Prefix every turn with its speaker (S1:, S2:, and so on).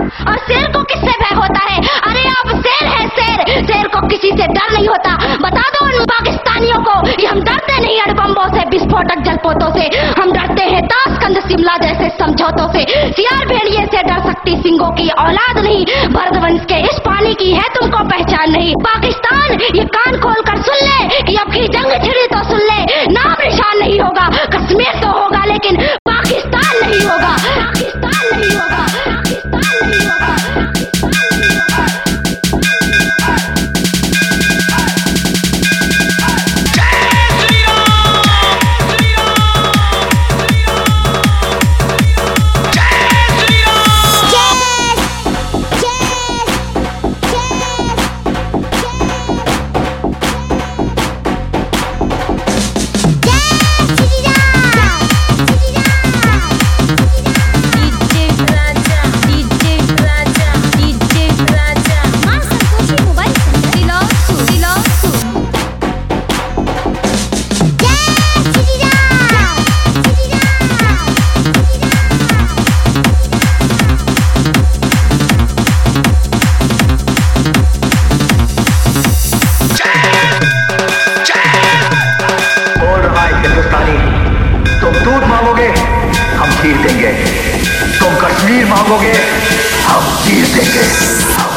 S1: और शेर को किससे भय होता है? अरे आप शेर है शेर, शेर को किसी से डर नहीं होता। बता दो उन पाकिस्तानियों को कि हम डरते नहीं अड़बम्बों से, विस्फोटक जलपोतों से, हम डरते हैं ताशकंद शिमला जैसे समझौतों से। सियार भेड़िए से डर सकती सिंगों की औलाद नहीं, भरतवंश के इस पानी की है तुमको पहचान नहीं। पाकिस्तान ये कान खोल कर सुन ले कि अब की जंग छिड़ी तो सुन ले, नाम निशान नहीं होगा, कश्मीर तो होगा लेकिन पाकिस्तान नहीं होगा, पाकिस्तान नहीं होगा, पाकिस्तान नहीं होगा।
S2: तुम दूध मांगोगे हम खीर देंगे, तुम कश्मीर मांगोगे हम चीर देंगे।